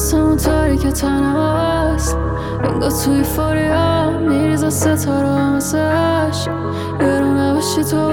مثل اون تاریک تنم هست، انگار توی فوریا میریزه ستاره مثلش، یه رو نباشی تو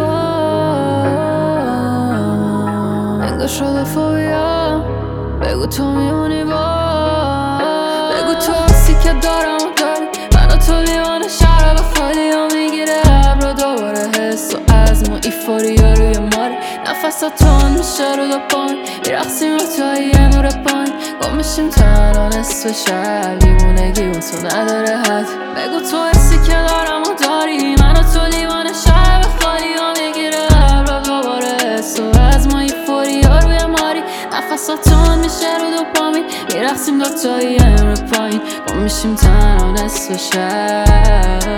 انگار شده فوبیا. بگو تو میمونی بگو تو حسی که دارم و داری، من و تو لیوان شراب خالی و میگیره ابرو دوباره حس و عزم و ایفوریا روی ماری، نفسات تون میشه رو دو پایین، میرقصیم و توی یه نور پایین، گم میشیم تنها نصف شب، دیوونگی و تو نداره حد. بگو تو حسی که دارم و داری، من و تو لیوان شراب خالی و میگیره ابرو دوباره حس و عزم و ایفوریا روی ماری، نفسات تون میشه رو دو پایین، میرقصیم دو تا یه نور پایین، گم میشیم تنها نصف شب.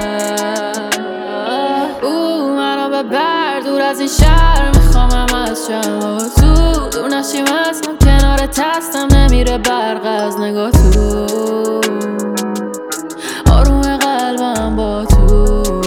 منو ببر دور از این شهر، میخوامم از شما تو دور نشیم، اصلا کنار تستم نمیره برق از نگاه تو، آروم قلبم با تو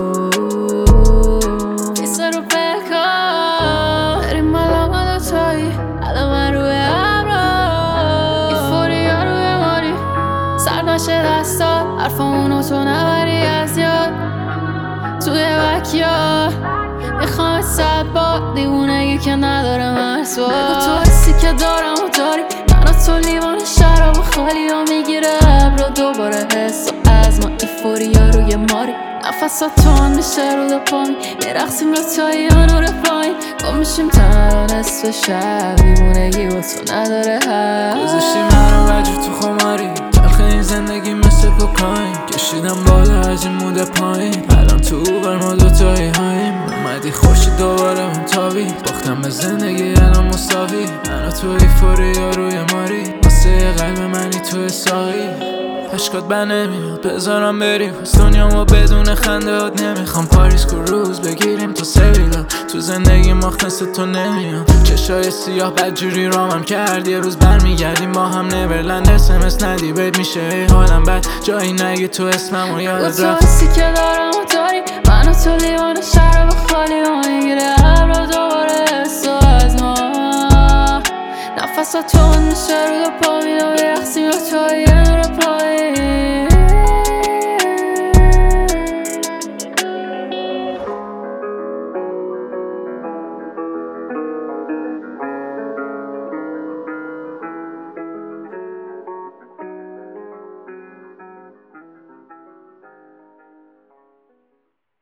پیسه رو بکن، بریم مالا دوتایی الان من روی ابرا، ایفوریا روی ماری، سر نشه دستات حرفامونو تو نبری از یاد، توی وکیا میخوام 100 بار دیوونگی که نداره مرسوا. بگو تو حسی که دارم و داری، من و تو لیوان شراب خالی و میگیره ابرو دوباره حس و عزم و ایفوریا روی ماری، نفسات تون میشه رو دو پایین، میرقصیم رو تا یه نور پایین، گم میشیم تنها نصف شب، دیوونگی و تو نداره حد. گذاشتی منو وجود تو خماری، تلخ این زندگی مثل کوکاین، کشیدم بالا از این موده پایین، الان تو بر ما دوتایی هاییم، اومدی خوشی دوباره اون تابی، باختم به زندگی الان مساوی، من و تو ایفوریا روی ماری، واسه یه قلب منی تو ساقی، عشقات بر نمیاد بذارم بریم از دنیا ما بدون خنده هات، نمیخوام پاریس کو روز بگیریم تو سویلا، تو زندگی مختص تو نمیاد، چشای سیاه بدجوری رامم کرد، یه روز برمیگردیم با هم نبرلند، اسمس ندی بید میشه ای حالم بد، جایی نگی تو اسمم و یادت تو رفت. حسی که دارم و داری، من و تو لیوان شراب خالی و میگیره ابرو دوباره حس و از ما، نفسات تون میشه رو دو پایین و میرقصیم و توی